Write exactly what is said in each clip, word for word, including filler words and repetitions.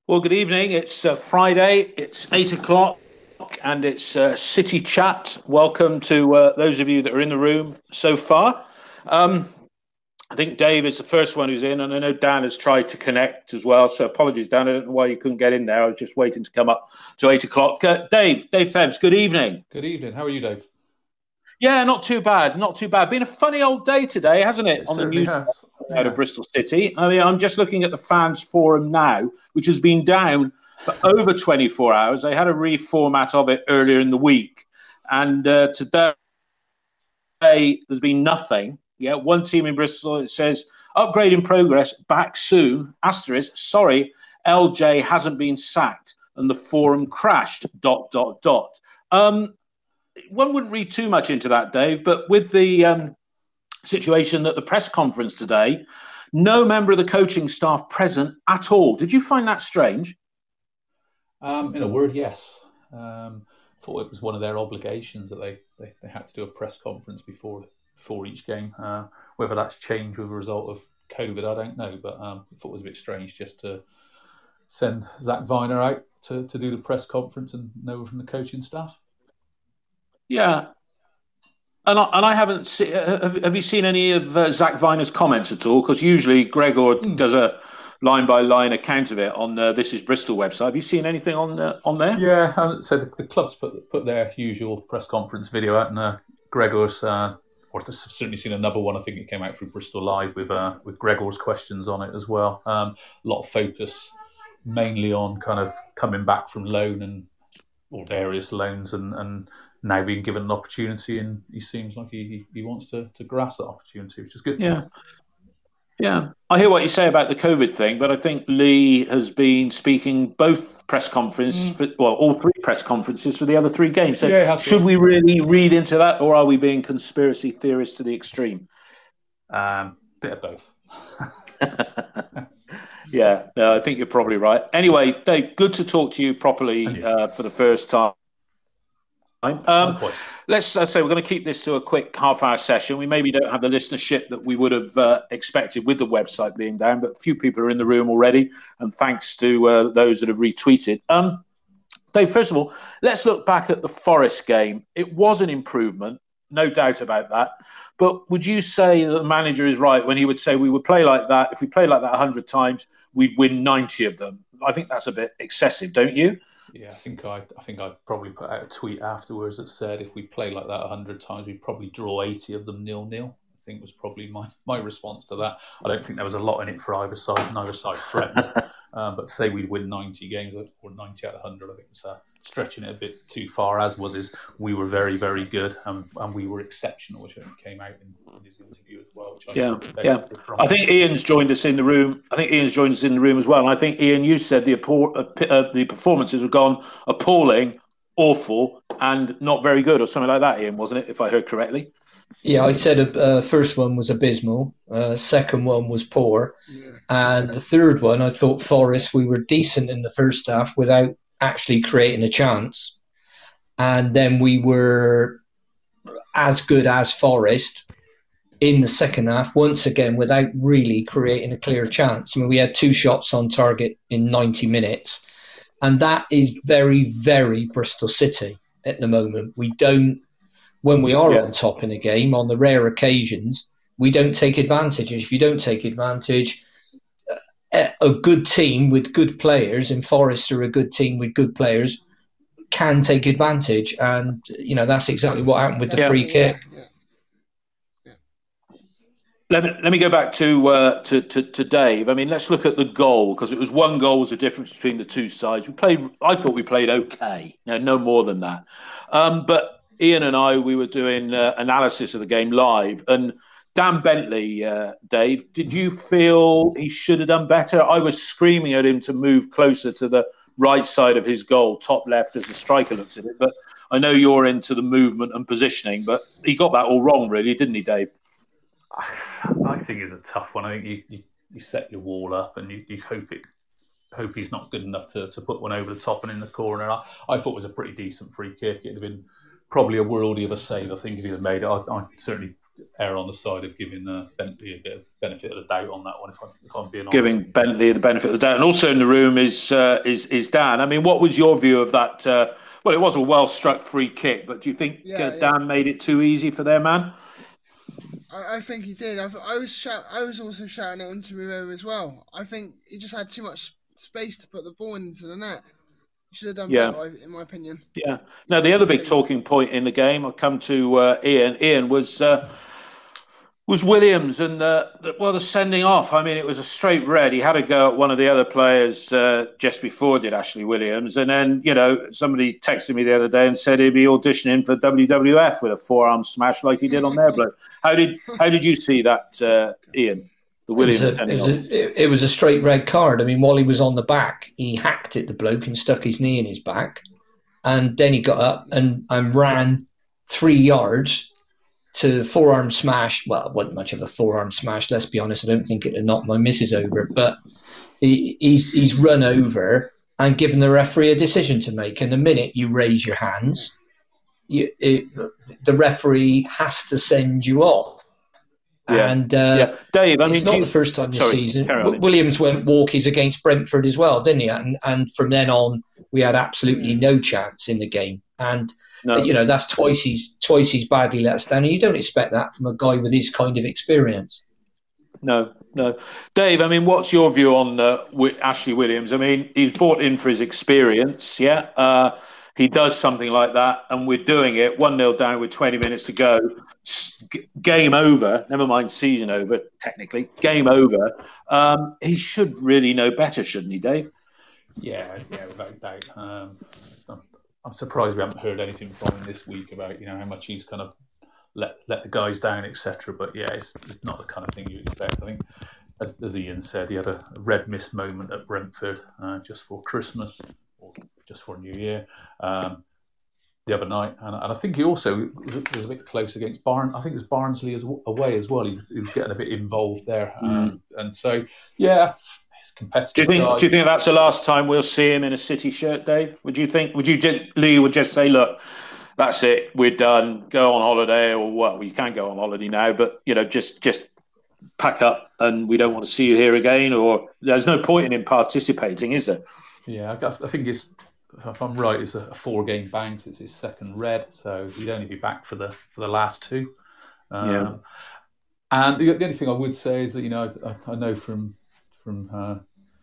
Well, good evening. It's uh, Friday. It's eight o'clock, and it's uh, City Chat. Welcome to uh, those of you that are in the room so far. Um, I think Dave is the first one who's in, and I know Dan has tried to connect as well. So apologies, Dan. I don't know why you couldn't get in there. I was just waiting to come up to eight o'clock. Uh, Dave, Dave Febs, good evening. Good evening. How are you, Dave? Yeah, not too bad. Not too bad. Been a funny old day today, hasn't it? It on the certainly news has. out Yeah. of Bristol City. I mean, I'm just looking at the fans forum now, which has been down for over twenty-four hours. They had a reformat of it earlier in the week, and uh, today there's been nothing. Yeah, one team in Bristol, it says upgrade in progress, back soon. Asterisk, sorry, L J hasn't been sacked, and the forum crashed. Dot dot dot. Um, one wouldn't read too much into that, Dave, but with the um, situation at the press conference today, no member of the coaching staff present at all. Did you find that strange? Um, in a word, yes. Um, thought it was one of their obligations that they, they, they had to do a press conference before before each game. Uh, whether that's changed with a result of COVID, I don't know, but um, I thought it was a bit strange just to send Zach Viner out to, to do the press conference and no one from the coaching staff. Yeah. And I, and I haven't seen, have, have you seen any of uh, Zach Viner's comments at all? Because usually Gregor mm. does a line-by-line account of it on uh, This Is Bristol website. Have you seen anything on uh, on there? Yeah, uh, so the, the clubs put put their usual press conference video out, and uh, Gregor's, uh, or I've certainly seen another one. I think it came out through Bristol Live with uh, with Gregor's questions on it as well. Um, a lot of focus mainly on kind of coming back from loan and or various loans and, and now being given an opportunity, and he seems like he, he wants to, to grasp that opportunity, which is good. Yeah. Yeah. I hear what you say about the COVID thing, but I think Lee has been speaking both press conferences, mm. for, well, all three press conferences for the other three games. So yeah, should we really read into that, or are we being conspiracy theorists to the extreme? Um, bit of both. Yeah, no, I think you're probably right. Anyway, Dave, good to talk to you properly uh, for the first time. Um, let's uh, say we're going to keep this to a quick half-hour session. We maybe don't have the listenership that we would have uh, expected with the website being down, but a few people are in the room already, and thanks to uh, those that have retweeted. Um, Dave, first of all, let's look back at the Forest game. It was an improvement, no doubt about that. But would you say that the manager is right when he would say we would play like that? If we play like that one hundred times, we'd win ninety of them. I think that's a bit excessive, don't you? Yeah, I think I, I think I'd probably put out a tweet afterwards that said if we play like that one hundred times, we'd probably draw eighty of them nil-nil. I think was probably my, my response to that. I don't think there was a lot in it for either side. Neither side threatened. um, but to say we'd win ninety games or ninety out of one hundred, I think was uh, stretching it a bit too far, as was his. We were very, very good and, and we were exceptional, which I think came out in, in his interview as well. Which I yeah, yeah. I think Ian's joined us in the room. I think Ian's joined us in the room as well. And I think, Ian, you said the, uh, the performances have gone appalling, awful, and not very good, or something like that, Ian, wasn't it, if I heard correctly? Yeah, I said uh, first one was abysmal, uh, second one was poor, yeah. And the third one, I thought Forest, we were decent in the first half without actually creating a chance. And then we were as good as Forest in the second half, once again, without really creating a clear chance. I mean, we had two shots on target in ninety minutes. And that is very, very Bristol City at the moment. We don't, when we are yeah. on top in a game, on the rare occasions, we don't take advantage. If you don't take advantage, a, a good team with good players, and Forest are a good team with good players, can take advantage. And, you know, that's exactly what happened with the yeah. free kick. Yeah. Yeah. Let me, let me go back to, uh, to, to to Dave. I mean, let's look at the goal, because it was one goal was the difference between the two sides. We played. I thought we played okay. No, no more than that. Um, but Ian and I, we were doing uh, analysis of the game live, and Dan Bentley, uh, Dave, did you feel he should have done better? I was screaming at him to move closer to the right side of his goal, top left, as the striker looks at it. But I know you're into the movement and positioning, but he got that all wrong, really, didn't he, Dave? I think it's a tough one. I think you, you, you set your wall up and you, you hope it hope he's not good enough to, to put one over the top and in the corner. I, I thought it was a pretty decent free kick. It'd have been probably a worldie of a save, I think, if he'd have made it. I, I certainly err on the side of giving uh, Bentley a bit of benefit of the doubt on that one, if, I, if I'm being honest. Giving Bentley the benefit of the doubt. And also in the room is uh, is is Dan. I mean, what was your view of that? Uh, well, it was a well-struck free kick, but do you think yeah, uh, Dan yeah. made it too easy for their man? I, I think he did. I, I was shout, I was also shouting at him to move over as well. I think he just had too much space to put the ball into the net. He should have done Yeah. better, in my opinion. Yeah. Now, the other big talking point in the game, I'll come to uh, Ian. Ian was uh, was Williams and the, the well, the sending off. I mean, it was a straight red. He had to go at one of the other players uh, just before did Ashley Williams, and then you know somebody texted me the other day and said he'd be auditioning for W W F with a forearm smash like he did on their bloke. How did how did you see that, uh, Ian? The Williams it was, a, sending it, was off. a, it was a straight red card. I mean, while he was on the back, he hacked at the bloke and stuck his knee in his back, and then he got up and, and ran three yards. To forearm smash, well, it wasn't much of a forearm smash, let's be honest. I don't think it would knock my missus over, but he, he's, he's run over and given the referee a decision to make. And the minute you raise your hands, you, it, the referee has to send you off. Yeah. And uh, yeah. Dave, I it's mean, not you, the first time this sorry, season. W- Williams went walkies against Brentford as well, didn't he? And, and from then on, we had absolutely no chance in the game. And no. you know, that's twice he's twice he's badly let us down, and you don't expect that from a guy with his kind of experience. No, no, Dave. I mean, what's your view on uh, Ashley Williams? I mean, he's brought in for his experience. Yeah, uh, he does something like that, and we're doing it one nil down with twenty minutes to go. G- game over. Never mind season over. Technically, game over. Um, he should really know better, shouldn't he, Dave? Yeah, yeah, without doubt. Um, I'm surprised we haven't heard anything from him this week about, you know, how much he's kind of let let the guys down, et cetera. But yeah, it's, it's not the kind of thing you expect. I think, as, as Ian said, he had a red mist moment at Brentford uh, just for Christmas or just for New Year um, the other night, and, and I think he also was, was a bit close against Barn. I think it was Barnsley as, away as well. He, he was getting a bit involved there, um, mm. and so yeah. Competitive. Do you think? Guy. Do you think that's the last time we'll see him in a City shirt, Dave? Would you think? Would you just, Lee would just say, "Look, that's it. We're done. Go on holiday, or well, you can't go on holiday now, but you know, just just pack up, and we don't want to see you here again." Or there's no point in him participating, is there? Yeah, I, I think it's. If I'm right, it's a four-game ban. It's his second red, so he'd only be back for the for the last two. Um, yeah. And the, the only thing I would say is that you know I, I know from. From uh,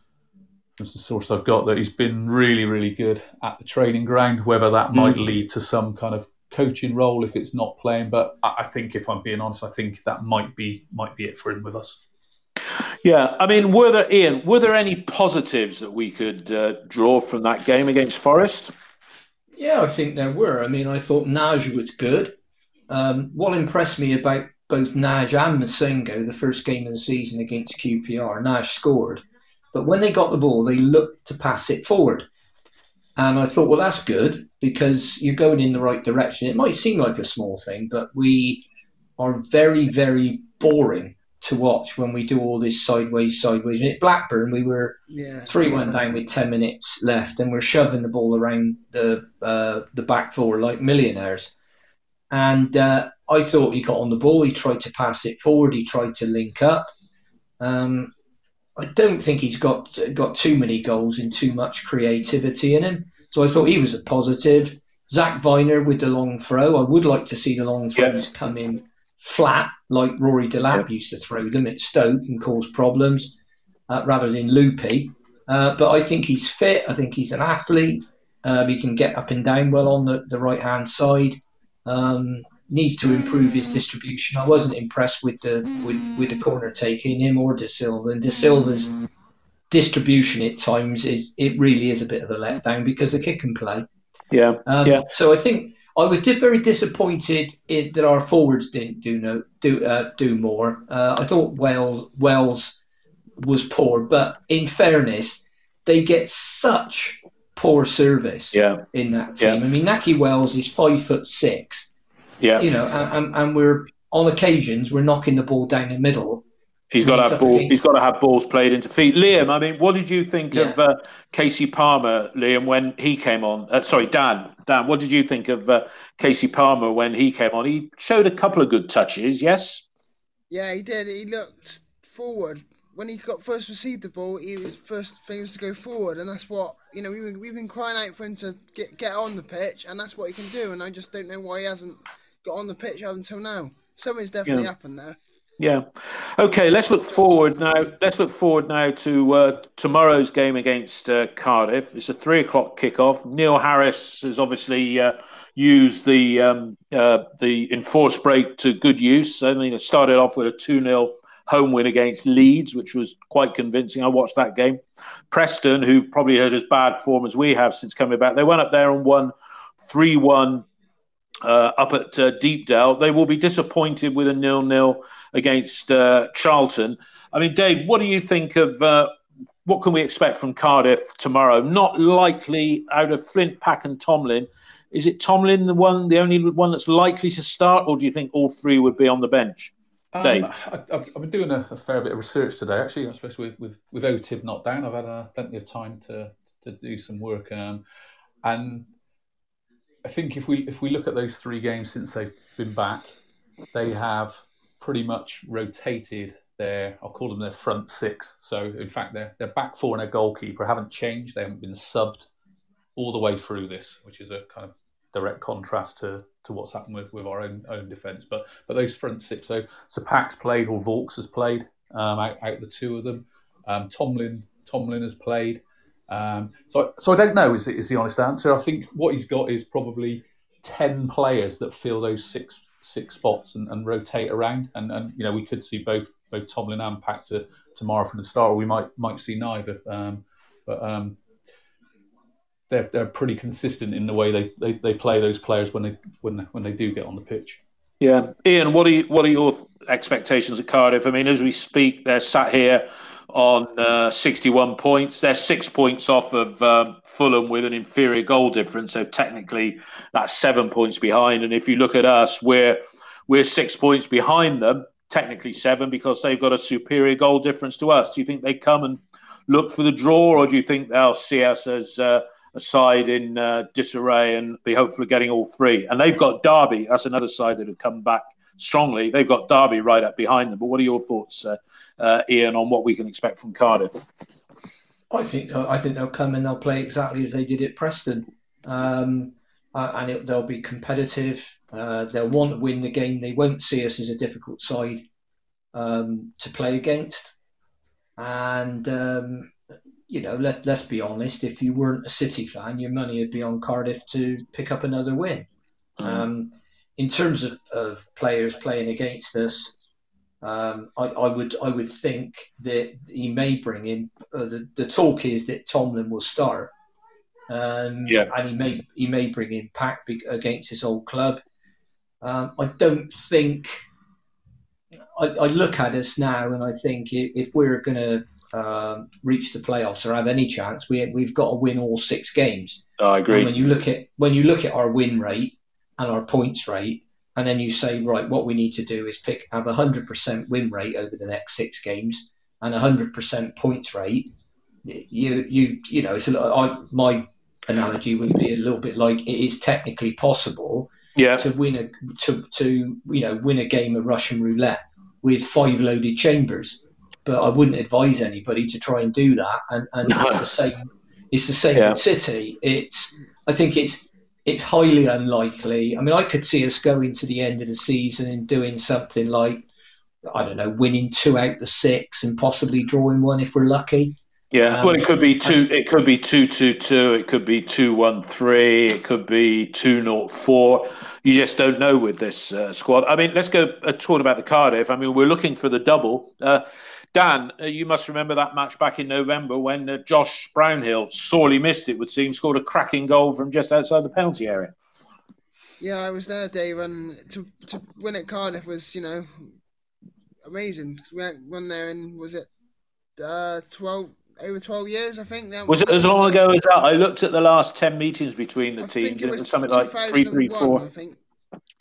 the source I've got that he's been really, really good at the training ground. Whether that mm. might lead to some kind of coaching role if it's not playing, but I, I think, if I'm being honest, I think that might be might be it for him with us. Yeah, I mean, were there, Ian? Were there any positives that we could uh, draw from that game against Forest? Yeah, I think there were. I mean, I thought Nagy was good. Um, what impressed me about both Nagy and Masengo, the first game of the season against Q P R, Nagy scored. But when they got the ball, they looked to pass it forward. And I thought, well, that's good because you're going in the right direction. It might seem like a small thing, but we are very, very boring to watch when we do all this sideways, sideways. And at Blackburn, we were yeah. three one down with ten minutes left, and we're shoving the ball around the uh, the back four like millionaires. And uh, I thought he got on the ball. He tried to pass it forward. He tried to link up. Um, I don't think he's got got too many goals and too much creativity in him. So I thought he was a positive. Zach Viner with the long throw. I would like to see the long throws yeah. come in flat, like Rory Delap yeah. used to throw them at Stoke and cause problems, uh, rather than loopy. Uh, but I think he's fit. I think he's an athlete. Um, he can get up and down well on the, the right-hand side. Um, needs to improve his distribution. I wasn't impressed with the with, with the corner taking him or De Silva. And De Silva's distribution at times is it really is a bit of a letdown because the kid can play. Yeah, um, yeah. So I think I was did very disappointed in, that our forwards didn't do no do uh, do more. Uh, I thought Wells Wells was poor, but in fairness, they get such poor service yeah. in that team. Yeah. I mean, Naki Wells is five foot six. Yeah, you know, and, and we're on occasions we're knocking the ball down the middle, He's got to have ball, he's got to have balls played into feet. Liam, I mean, what did you think yeah. of uh, Casey Palmer, Liam, when he came on? Uh, sorry, Dan. Dan, what did you think of uh, Casey Palmer when he came on? He showed a couple of good touches, yes? Yeah, he did. He looked forward. When he got first received the ball, he was first thing was to go forward, and that's what you know. We've been, we've been crying out for him to get get on the pitch, and that's what he can do. And I just don't know why he hasn't got on the pitch up until now. Something's definitely yeah. happened there. Yeah. Okay, let's look forward now. Let's look forward now to uh, tomorrow's game against uh, Cardiff. It's a three o'clock kickoff. Neil Harris has obviously uh, used the um, uh, the enforced break to good use. I mean, it started off with a two nil home win against Leeds, which was quite convincing. I watched that game. Preston, who've probably heard as bad form as we have since coming back, they went up there and won three one uh, up at uh, Deepdale. They will be disappointed with a nil nil against uh, Charlton. I mean, Dave, what do you think of uh, what can we expect from Cardiff tomorrow? Not likely out of Flint, Pack and Tomlin. Is it Tomlin the one, the only one that's likely to start, or do you think all three would be on the bench? Dave? Um, I, I've, I've been doing a, a fair bit of research today, actually, especially with, with, with O T I B not down. I've had uh, plenty of time to, to do some work. Um, and I think if we if we look at those three games since they've been back, they have pretty much rotated their, I'll call them their front six. So, in fact, their, their back four and their goalkeeper haven't changed. They haven't been subbed all the way through this, which is a kind of direct contrast to, to what's happened with, with our own own defence. But but those front six, so so Pack's played or Vaux has played um, out, out the two of them. Um, Tomlin Tomlin has played. Um, so so I don't know is is the honest answer. I think what he's got is probably ten players that fill those six six spots and, and rotate around. And, and you know we could see both both Tomlin and Pack to, tomorrow from the start. Or we might might see neither. Um, but um, They're, they're pretty consistent in the way they, they, they play those players when they when when they do get on the pitch. Yeah, Ian, what are you, what are your expectations at Cardiff? I mean, as we speak, they're sat here on uh, sixty-one points. They're six points off of um, Fulham with an inferior goal difference. So technically, that's seven points behind. And if you look at us, we're we're six points behind them. Technically seven because they've got a superior goal difference to us. Do you think they come and look for the draw, or do you think they'll see us as uh, a side in uh, disarray and be hopeful of getting all three? And they've got Derby. That's another side that have come back strongly. They've got Derby right up behind them. But what are your thoughts, uh, uh, Ian, on what we can expect from Cardiff? I think I think they'll come and they'll play exactly as they did at Preston, um, uh, and it, they'll be competitive. Uh, they'll want to win the game. They won't see us as a difficult side um, to play against. And um, you know, let, let's be honest, if you weren't a City fan, your money would be on Cardiff to pick up another win. Mm. Um, in terms of, of players playing against us, um, I, I would I would think that he may bring in, uh, the, the talk is that Tomlin will start. Um, yeah. And he may, he may bring in Pack against his old club. Um, I don't think... I, I look at us now and I think if, if we're going to Um, reach the playoffs or have any chance, we we've got to win all six games. Oh, I agree. And when you look at when you look at our win rate and our points rate, and then you say, right, what we need to do is pick have a hundred percent win rate over the next six games and a hundred percent points rate. You you you know, it's a, I, my analogy would be a little bit like it is technically possible yeah. to win a to to you know win a game of Russian roulette with five loaded chambers. But I wouldn't advise anybody to try and do that. And, and no. it's the same. It's the same yeah. with City. It's. I think it's. It's highly unlikely. I mean, I could see us going to the end of the season and doing something like, I don't know, winning two out of the six and possibly drawing one if we're lucky. Yeah. Um, well, it could be two. It could be two two two. It could be two one three. It could be two naught four. You just don't know with this uh, squad. I mean, let's go uh, talk about the Cardiff. I mean, we're looking for the double. Uh, Dan, uh, you must remember that match back in November when uh, Josh Brownhill sorely missed it, would seem, scored a cracking goal from just outside the penalty area. Yeah, I was there, Dave, and to to win at Cardiff was, you know, amazing. We won there in, was it uh, twelve, over twelve years, I think? That was, was it as long ago as that? I looked at the last ten meetings between the I teams, think and it was, it was something like three three four. I think.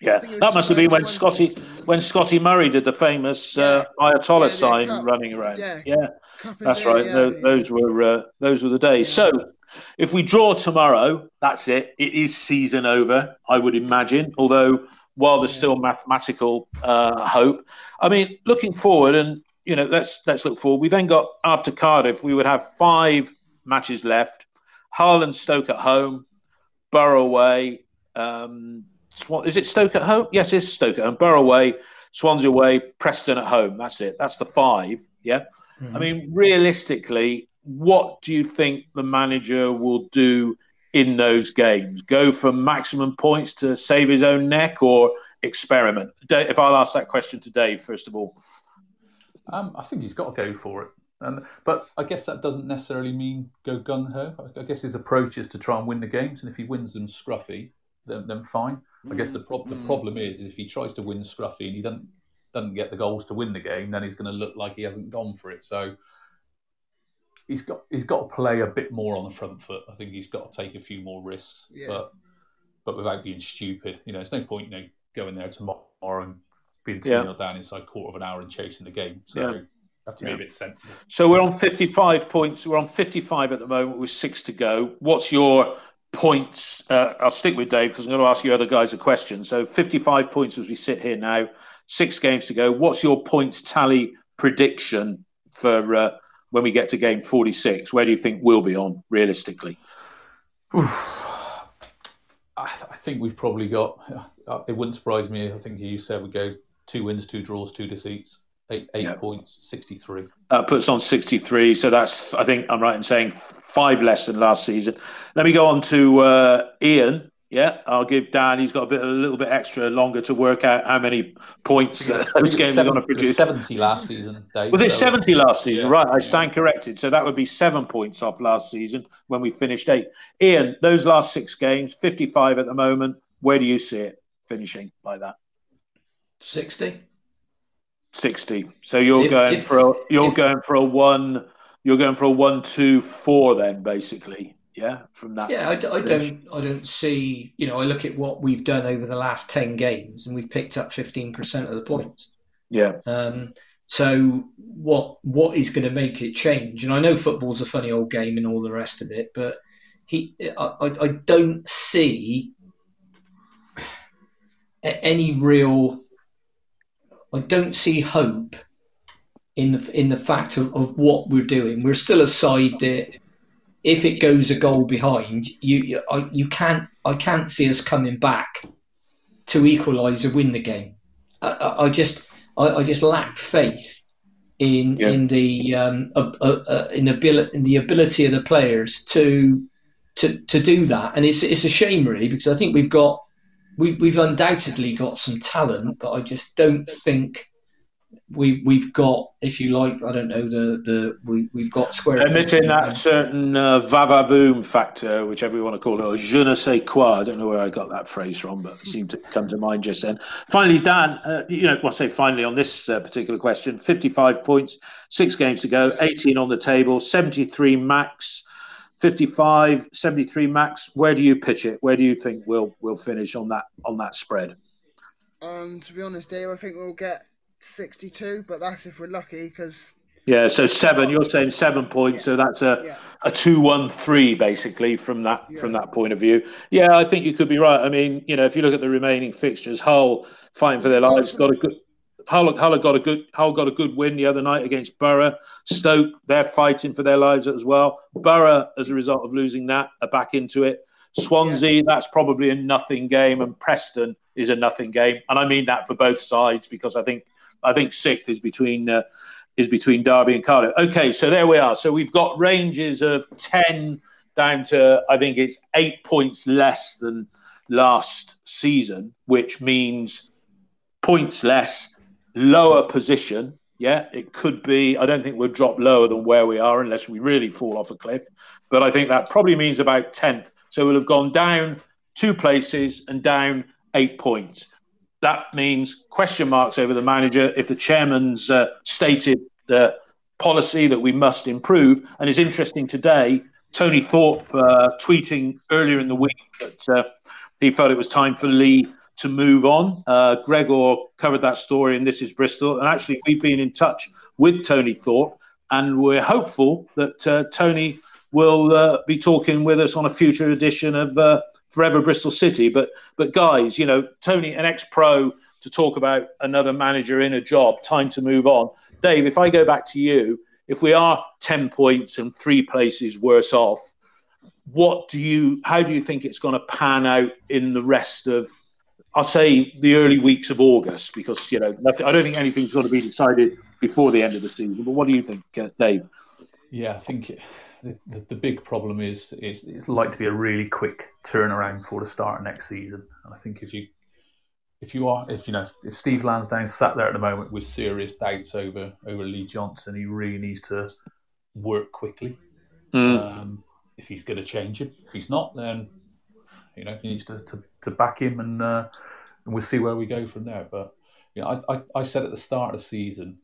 Yeah, that must have been when Scotty when Scotty Murray did the famous uh, Ayatollah Yeah, yeah, sign cup. running around. Yeah. Yeah, Cup is that's there, right. yeah, those, yeah. those were uh, those were the days. Yeah. So, if we draw tomorrow, that's it. It is season over, I would imagine. Although, while there's Yeah. still mathematical uh, hope, I mean, looking forward, and you know, let's let's look forward. We then got after Cardiff, we would have five matches left: Hull and Stoke at home, Borough away. Um, Swan, is it Stoke at home? Yes, it's Stoke at home. Borough away, Swansea away, Preston at home. That's it. That's the five. Yeah. Mm-hmm. I mean, realistically, what do you think the manager will do in those games? Go for maximum points to save his own neck, or experiment? Dave, if I'll ask that question to Dave, first of all. Um, I think he's got to go for it. And, but I guess that doesn't necessarily mean go gung-ho. I, I guess his approach is to try and win the games. And if he wins them scruffy, then, then fine. I guess the, pro- the problem is, is if he tries to win scruffy and he doesn't doesn't get the goals to win the game, then he's going to look like he hasn't gone for it. So he's got he's got to play a bit more on the front foot. I think he's got to take a few more risks, Yeah. but but without being stupid. You know, there's no point, you know, going there tomorrow and being two Yeah. nil down inside a quarter of an hour and chasing the game. So Yeah. you have to be Yeah. a bit sensible. So we're on fifty-five points. We're on fifty-five at the moment with six to go. What's your points? Uh, I'll stick with Dave because I'm going to ask you other guys a question. So fifty-five points as we sit here now, six games to go. What's your points tally prediction for uh, when we get to game forty-six? Where do you think we'll be on realistically? I, th- I think we've probably got, uh, it wouldn't surprise me. I think you said we go two wins, two draws, two defeats. Eight, eight yeah. points, sixty-three. That puts on sixty-three. So that's, I think I'm right in saying, five less than last season. Let me go on to uh, Ian. Yeah, I'll give Dan. He's got a bit, a little bit extra longer to work out how many points uh, those games are going to produce. seventy last season, Dave. Was it so, seventy last season? Yeah, right, I stand yeah. corrected. So that would be seven points off last season when we finished eight. Ian, those last six games, fifty-five at the moment. Where do you see it finishing like that? sixty. sixty. So you're if, going if, for a you're if, going for a one. You're going for a one, two, four. Then basically, yeah. From that, yeah. I, I don't. I don't see. You know, I look at what we've done over the last ten games, and we've picked up fifteen percent of the points. Yeah. Um. So what? What is going to make it change? And I know football's a funny old game and all the rest of it, but he. I. I, I don't see any real. I don't see hope in the in the fact of, of what we're doing. We're still a side that, if it goes a goal behind, you you, I, you can't I can't see us coming back to equalise or win the game. I, I, I just I, I just lack faith in yeah. in the um uh, uh, uh, in ability in the ability of the players to to to do that. And it's it's a shame really, because I think we've got. We, we've undoubtedly got some talent, but I just don't think we, we've got, if you like, I don't know, the, the we, we've got square. They're missing that certain uh, va-va-voom factor, whichever you want to call it, or je ne sais quoi. I don't know where I got that phrase from, but it seemed to come to mind just then. Finally, Dan, uh, you know, well, say finally on this uh, particular question, fifty-five points, six games to go, eighteen on the table, seventy-three max. fifty-five, seventy-three max. Where do you pitch it? Where do you think we'll we'll finish on that on that spread? Um, to be honest, Dave, I think we'll get sixty-two, but that's if we're lucky. Because yeah, so seven. You're saying seven points, yeah. so that's a yeah. a two one three basically from that yeah. from that point of view. Yeah, I think you could be right. I mean, you know, if you look at the remaining fixtures, Hull fighting for their lives, got a good. Hull, Hull got a good Hull got a good win the other night against Borough. Stoke, they're fighting for their lives as well. Borough, as a result of losing that, are back into it. Swansea, yeah. that's probably a nothing game, and Preston is a nothing game, and I mean that for both sides, because I think I think sixth is between uh, is between Derby and Cardiff. Okay, so there we are. So we've got ranges of ten down to I think it's eight points less than last season, which means points less. Lower position, yeah, it could be. I don't think we'll drop lower than where we are unless we really fall off a cliff. But I think that probably means about tenth. So we'll have gone down two places and down eight points. That means question marks over the manager if the chairman's uh, stated the policy that we must improve. And it's interesting today, Tony Thorpe uh, tweeting earlier in the week that uh, he felt it was time for Lee to move on. Uh, Gregor covered that story in This Is Bristol. And actually, we've been in touch with Tony Thorpe, and we're hopeful that uh, Tony will uh, be talking with us on a future edition of uh, Forever Bristol City. But, but guys, you know, Tony, an ex-pro, to talk about another manager in a job, time to move on. Dave, if I go back to you, if we are ten points and three places worse off, what do you, how do you think it's going to pan out in the rest of, I'll say, the early weeks of August? Because, you know, nothing, I don't think anything's going to be decided before the end of the season. But what do you think, uh, Dave? Yeah, I think it, the, the the big problem is, is it's like to be a really quick turnaround for the start of next season. And I think if you if you are if you know if Steve Lansdowne sat there at the moment with serious doubts over over Lee Johnson, he really needs to work quickly. Mm. Um, if he's going to change him, if he's not, then you know he needs to to, to back him, and uh, and we'll see where we go from there. But you know, I, I I said at the start of the season,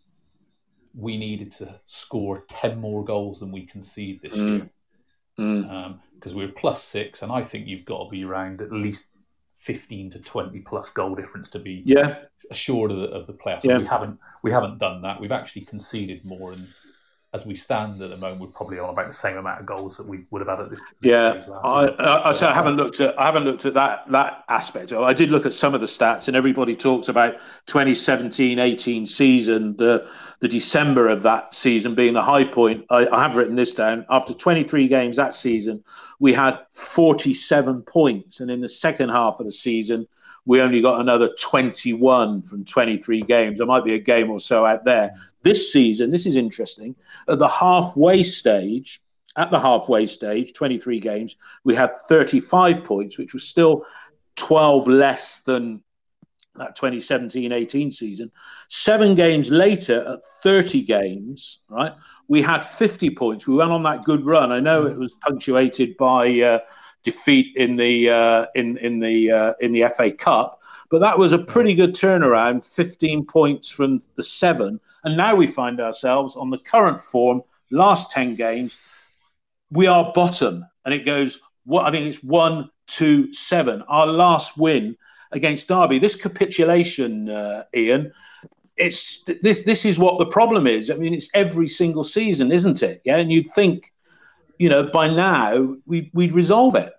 we needed to score ten more goals than we conceded this mm. year. Because mm. um, we were plus six, and I think you've got to be around at least fifteen to twenty plus goal difference to be yeah. assured of the, of the playoffs. Yeah. We haven't we haven't done that. We've actually conceded more, and as we stand at the moment, we're probably on about the same amount of goals that we would have had at this. this yeah, stage last I, year. I, I, so I haven't looked at I haven't looked at that that aspect. I did look at some of the stats, and everybody talks about twenty seventeen eighteen season, the the December of that season being the high point. I, I have written this down. After twenty-three games that season, we had forty-seven points, and in the second half of the season, we only got another twenty-one from twenty-three games. There might be a game or so out there. This season, this is interesting, at the halfway stage, at the halfway stage, twenty-three games, we had thirty-five points, which was still twelve less than that twenty seventeen eighteen season. Seven games later, at thirty games, right, we had fifty points. We went on that good run. I know it was punctuated by uh, defeat in the uh, in in the uh, in the F A Cup, but that was a pretty good turnaround. fifteen points from the seven, and now we find ourselves on the current form. Last ten games, we are bottom, and it goes. What I think it's one, two, seven. Our last win against Derby. This capitulation, uh, Ian. It's this. This is what the problem is. I mean, it's every single season, isn't it? Yeah, and you'd think, you know, by now we we'd resolve it.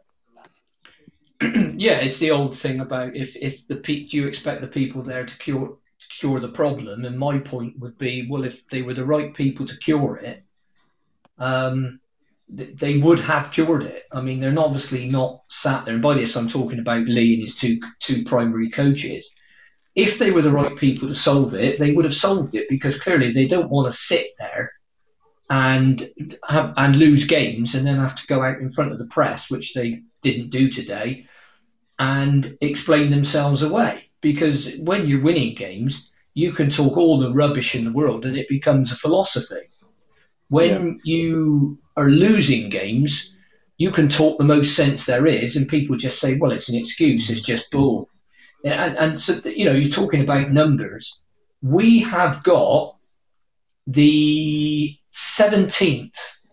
Yeah, it's the old thing about if if the pe- do you expect the people there to cure cure the problem? And my point would be, well, if they were the right people to cure it, um, th- they would have cured it. I mean, they're obviously not sat there. And by this, I'm talking about Lee and his two two primary coaches. If they were the right people to solve it, they would have solved it, because clearly they don't want to sit there and have, and lose games and then have to go out in front of the press, which they didn't do today, and explain themselves away. Because when you're winning games, you can talk all the rubbish in the world and it becomes a philosophy. When yeah. you are losing games, you can talk the most sense there is, and people just say, well, it's an excuse, it's just bull. And, and so, you know, you're talking about numbers. We have got the seventeenth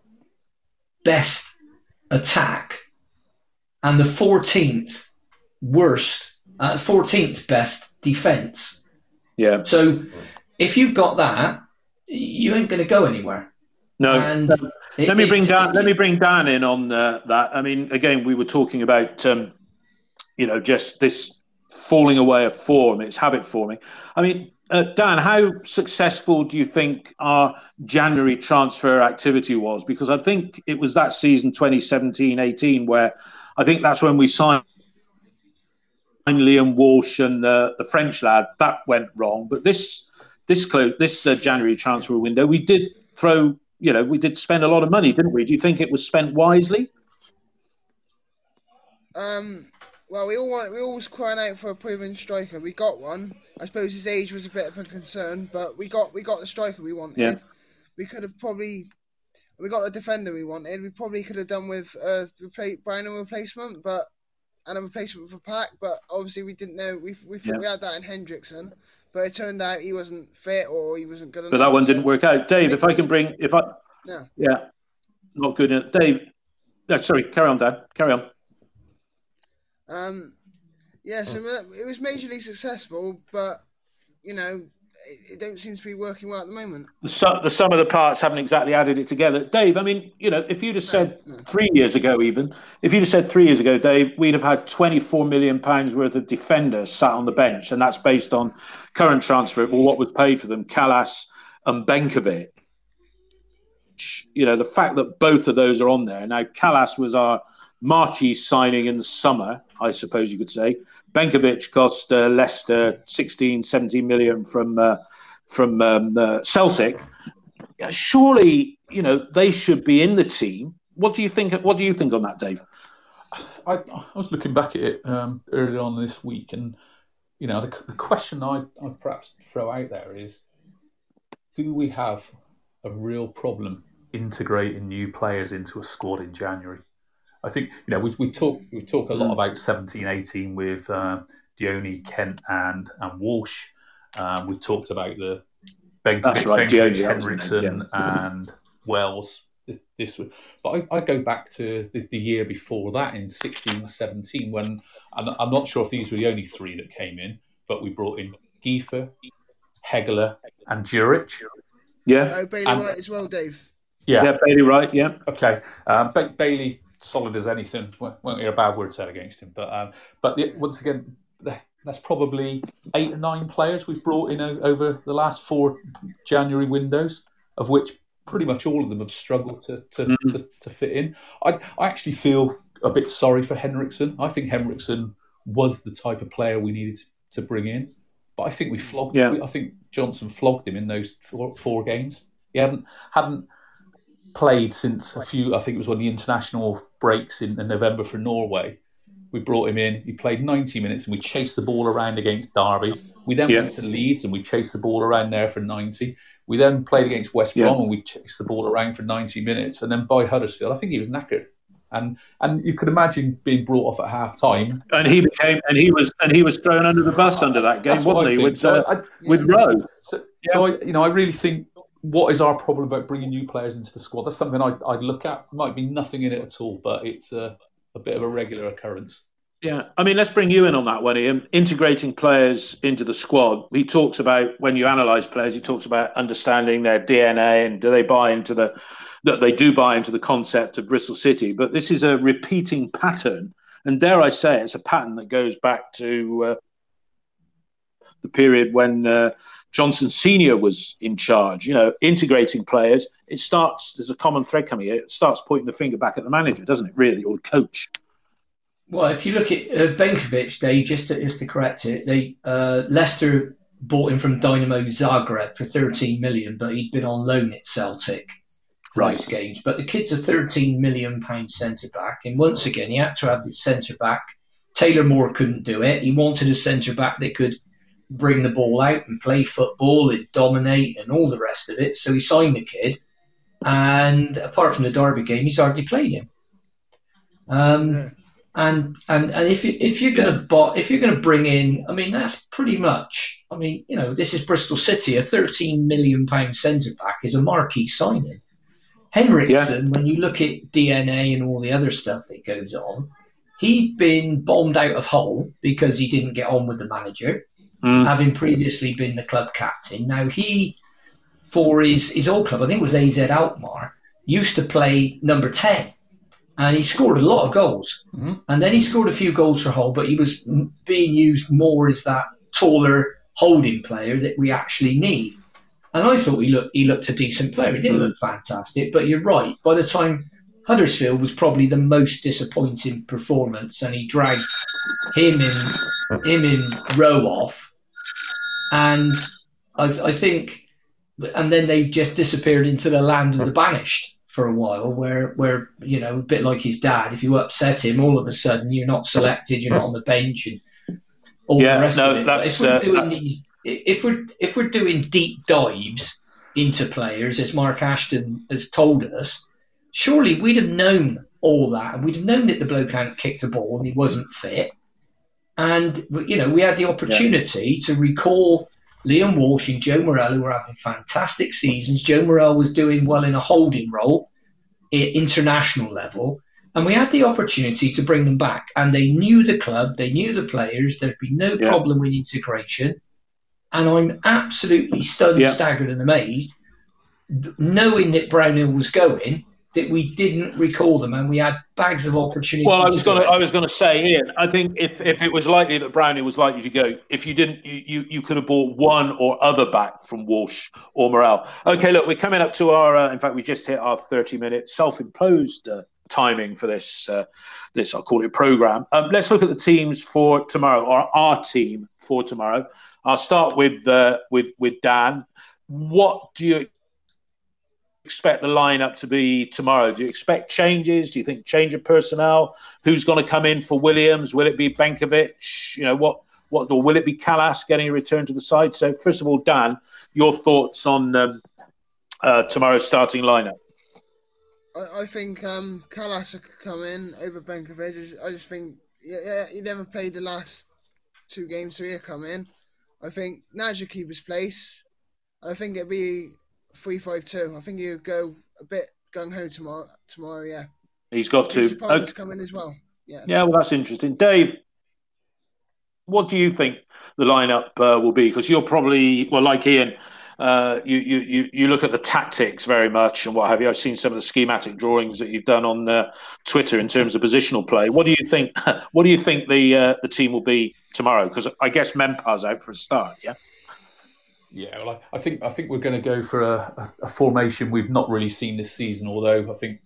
best attack and the fourteenth worst, uh, fourteenth best defence. Yeah. So if you've got that, you ain't going to go anywhere. No. And let it, me bring Dan. Let me bring Dan in on uh, that. I mean, again, we were talking about, um, you know, just this falling away of form. It's habit forming. I mean, uh, Dan, how successful do you think our January transfer activity was? Because I think it was that season twenty seventeen eighteen where I think that's when we signed Liam Walsh and uh, the French lad. That went wrong. But this this clo- this uh, January transfer window, we did throw, you know, we did spend a lot of money, didn't we? Do you think it was spent wisely? Um. Well, we all want, we all was crying out for a proven striker. We got one. I suppose his age was a bit of a concern, but we got we got the striker we wanted. Yeah. We could have probably we got the defender we wanted. We probably could have done with uh repla- Brian replacement, but and a replacement for Pack. But obviously we didn't know. We we thought yeah. we had that in Hendrickson, but it turned out he wasn't fit or he wasn't good enough. But that one didn't work out. Dave, if I can bring if I no. yeah, not good enough. Dave, no, sorry, carry on, Dan. Carry on. Um, Yeah, so it was majorly successful, but you know, it, it don't seem to be working well at the moment. The sum, the sum of the parts haven't exactly added it together. Dave, I mean, you know, if you'd have said no, no. three years ago, even if you'd have said three years ago, Dave, we'd have had twenty-four million pounds worth of defenders sat on the bench, and that's based on current transfer or what was paid for them, Kalas and Benkovic. You know, the fact that both of those are on there now. Kalas was our marquee signing in the summer, I suppose you could say. Benkovic cost uh, Leicester sixteen, seventeen million from uh, from um, uh, Celtic. Surely, you know, they should be in the team. What do you think? What do you think on that, Dave? I, I was looking back at it um, earlier on this week, and you know, the, the question I I'd perhaps throw out there is: do we have a real problem integrating new players into a squad in January? I think, you know, we we talk we talk a lot about seventeen eighteen with uh, Dione, Kent, and and Walsh. Um, we talked about the Benkovic, right, Benkovic Henriksen, yeah. and Wells this week. But I, I go back to the, the year before that in sixteen seventeen when, and I'm not sure if these were the only three that came in, but we brought in Giefer, Hegler, and Juric. Yeah. Oh, Bailey and, Wright as well, Dave. Yeah, yeah Bailey Wright, yeah. Okay. Um, ba- Bailey, solid as anything. Won't hear a bad word said against him. But um, but the, once again, that's probably eight or nine players we've brought in o- over the last four January windows, of which pretty much all of them have struggled to to, mm-hmm. to, to fit in. I, I actually feel a bit sorry for Henriksen. I think Henriksen was the type of player we needed to bring in. But I think we flogged. Yeah. I think Johnson flogged him in those four, four games. He hadn't hadn't played since a few. I think it was when the international breaks in, in November for Norway. We brought him in. He played ninety minutes, and we chased the ball around against Derby. We then yeah. went to Leeds, and we chased the ball around there for ninety. We then played against West Brom, yeah. and we chased the ball around for ninety minutes. And then by Huddersfield, I think he was knackered. And and you could imagine being brought off at half time. And he became and he was and he was thrown under the bus under that game, wasn't he? With, so uh, I, with Rowe. So, yeah. so I, you know, I really think what is our problem about bringing new players into the squad? That's something I'd, I'd look at. Might be nothing in it at all, but it's a, a bit of a regular occurrence. Yeah, I mean, let's bring you in on that one, Ian. Integrating players into the squad. He talks about, when you analyse players, he talks about understanding their D N A and do they buy into the, that they do buy into the concept of Bristol City. But this is a repeating pattern. And dare I say, it's a pattern that goes back to uh, the period when uh, Johnson Senior was in charge. You know, integrating players, it starts, there's a common thread coming here, it starts pointing the finger back at the manager, doesn't it, really, or the coach? Well, if you look at uh, Benkovic, they just to, just to correct it, they uh, Leicester bought him from Dynamo Zagreb for thirteen million, but he'd been on loan at Celtic for right. those games. But the kid's a thirteen million pound centre back, and once again, he had to have this centre back. Taylor Moore couldn't do it. He wanted a centre back that could bring the ball out and play football and dominate and all the rest of it. So he signed the kid, and apart from the Derby game, he's hardly played him. Um. Yeah. And and and if you if you're gonna bot if you're gonna bring in, I mean that's pretty much. I mean you know this is Bristol City. A thirteen million pound centre back is a marquee signing. Henriksen, yeah. when you look at D N A and all the other stuff that goes on, he'd been bombed out of Hull because he didn't get on with the manager, mm. having previously been the club captain. Now he, for his his old club, I think it was A Z Alkmaar, used to play number ten. And he scored a lot of goals. Mm-hmm. And then he scored a few goals for Hull, but he was being used more as that taller holding player that we actually need. And I thought he looked he looked a decent player. He didn't mm-hmm. look fantastic, but you're right. By the time Huddersfield was probably the most disappointing performance, and he dragged him in him in Rowe off. And I, I think, and then they just disappeared into the land of the banished for a while, where, where you know, a bit like his dad, if you upset him, all of a sudden you're not selected, you're not on the bench, and all yeah, the rest no, of it. That's, but if we're uh, doing that's... these, if we're if we're doing deep dives into players, as Mark Ashton has told us, surely we'd have known all that, and we'd have known that the bloke hadn't kicked a ball and he wasn't fit, and you know, we had the opportunity yeah. to recall Liam Walsh and Joe Morrell, who were having fantastic seasons. Joe Morrell was doing well in a holding role at international level. and we had the opportunity to bring them back. And they knew the club, they knew the players, there'd be no Yeah. problem with integration. And I'm absolutely stunned, Yeah. staggered and amazed, knowing that Brownhill was going, that we didn't recall them, and we had bags of opportunities. Well, I was to going to. go. I was going to say, Ian. I think if, if it was likely that Brownhill was likely to go, if you didn't, you, you, you could have bought one or other back from Walsh or Morel. Okay, look, we're coming up to our. Uh, in fact, we just hit our thirty-minute self-imposed uh, timing for this. Uh, this I'll call it program. Um, let's look at the teams for tomorrow, or our team for tomorrow. I'll start with uh, with with Dan. What do you expect the lineup to be tomorrow? Do you expect changes? Do you think change of personnel? Who's going to come in for Williams? Will it be Benkovic? You know, what, what, or will it be Callas getting a return to the side? So, first of all, Dan, your thoughts on um, uh, tomorrow's starting lineup? I, I think um, Callas could come in over Benkovic. I just, I just think, yeah, yeah, he never played the last two games, so he'll come in. I think Naj will keep his place. I think it'll be three five two. I think he'll go a bit gung-ho tomorrow, tomorrow, yeah. He's got to. Palmer's coming as well. Yeah. Yeah, well, that's interesting. Dave, what do you think the lineup uh, will be? Because you're probably, well, like Ian, uh, you, you, you, you look at the tactics very much and what have you. I've seen some of the schematic drawings that you've done on uh, Twitter in terms of positional play. What do you think? What do you think the uh, the team will be tomorrow? Because I guess Mempar's out for a start. Yeah. Yeah, well, I, I think I think we're going to go for a, a, a formation we've not really seen this season. Although I think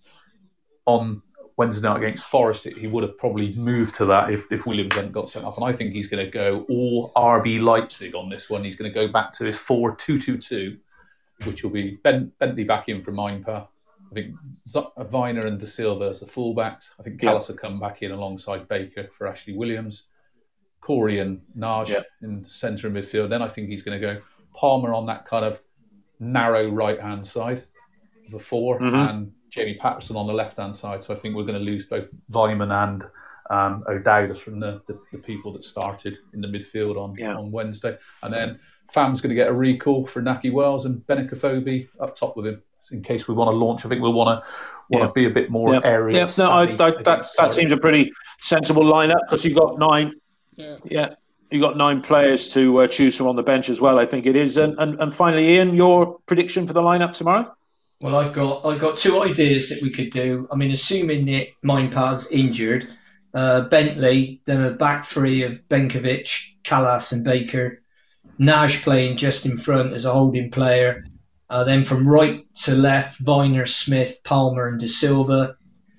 on Wednesday night against Forest, he would have probably moved to that if, if Williams hadn't got sent off. And I think he's going to go all R B Leipzig on this one. He's going to go back to his four two two two, which will be ben, Bentley back in for Mindpa. I think Z- Viner and De Silva as the fullbacks. I think Callas will come back in alongside Baker for Ashley Williams. Corey and Naj yeah. in the centre of midfield. Then I think he's going to go Palmer on that kind of narrow right-hand side of a four, mm-hmm. and Jamie Patterson on the left-hand side. So I think we're going to lose both Vyman and um, O'Dowd from the, the, the people that started in the midfield on, yeah. on Wednesday. And then Fam's going to get a recall for Naki Wells and Benicophobe up top with him. In case we want to launch, I think we'll want to want yeah. to be a bit more yeah. area. Yeah. No, I, I, that that seems a pretty sensible lineup because you've got nine. Yeah. yeah. You've got nine players to uh, choose from on the bench as well, I think it is. And, and and finally, Ian, your prediction for the lineup tomorrow? Well, I've got I've got two ideas that we could do. I mean, assuming that Mindpa's injured, uh, Bentley, then a back three of Benkovic, Callas and Baker, Naj playing just in front as a holding player. Uh, then from right to left, Viner, Smith, Palmer and De Silva.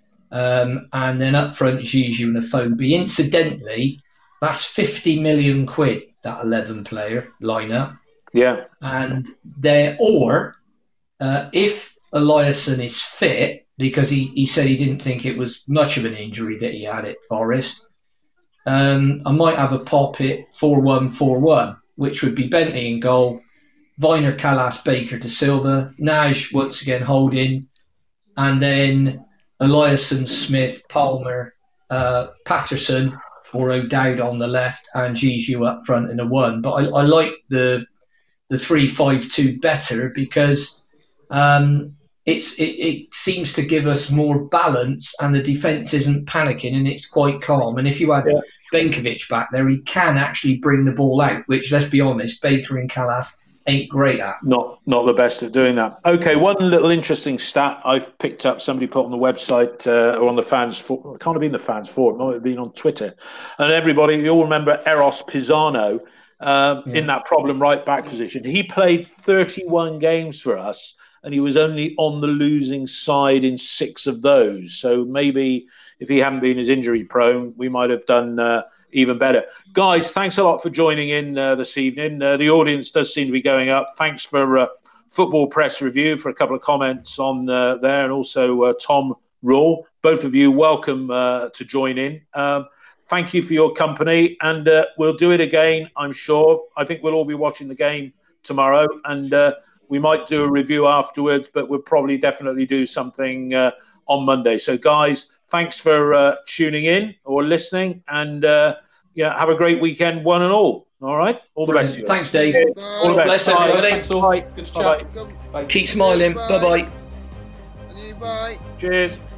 Um, and then up front, Zizou and Afobe. Incidentally, that's fifty million quid, that eleven player lineup. Yeah. And there, or uh, if Eliasson is fit, because he, he said he didn't think it was much of an injury that he had at Forest, um, I might have a pop at four one four one, which would be Bentley in goal, Viner, Callas, Baker, De Silva, Naj once again holding, and then Eliasson, Smith, Palmer, uh, Patterson, or O'Dowd on the left, and Zizou up front in a one. But I, I like the the three five two better because um, it's it, it seems to give us more balance, and the defence isn't panicking, and it's quite calm. And if you had yeah. Benkovic back there, he can actually bring the ball out, which, let's be honest, Baker and Callas ain't great at. Not not the best at doing that. Okay, one little interesting stat I've picked up, somebody put on the website uh, or on the fans forum. It can't have been the fans forum, it might have been on Twitter. And everybody, you all remember Eros Pisano uh, yeah. in that problem right back position. He played thirty-one games for us and he was only on the losing side in six of those. So maybe if he hadn't been as injury prone, we might have done uh, even better. Guys, thanks a lot for joining in uh, this evening. Uh, the audience does seem to be going up. Thanks for uh, Football Press Review for a couple of comments on uh, there, and also uh, Tom Raw. Both of you welcome uh, to join in. Um, thank you for your company, and uh, we'll do it again, I'm sure. I think we'll all be watching the game tomorrow, and uh, we might do a review afterwards, but we'll probably definitely do something uh, on Monday. So, guys, thanks for uh, tuning in or listening, and uh, yeah, have a great weekend, one and all. All right, all the best. Thanks, Dave. Bye. All the best, everybody. Thanks all. Good to chat. Bye. Keep smiling. Bye bye. Bye. Cheers.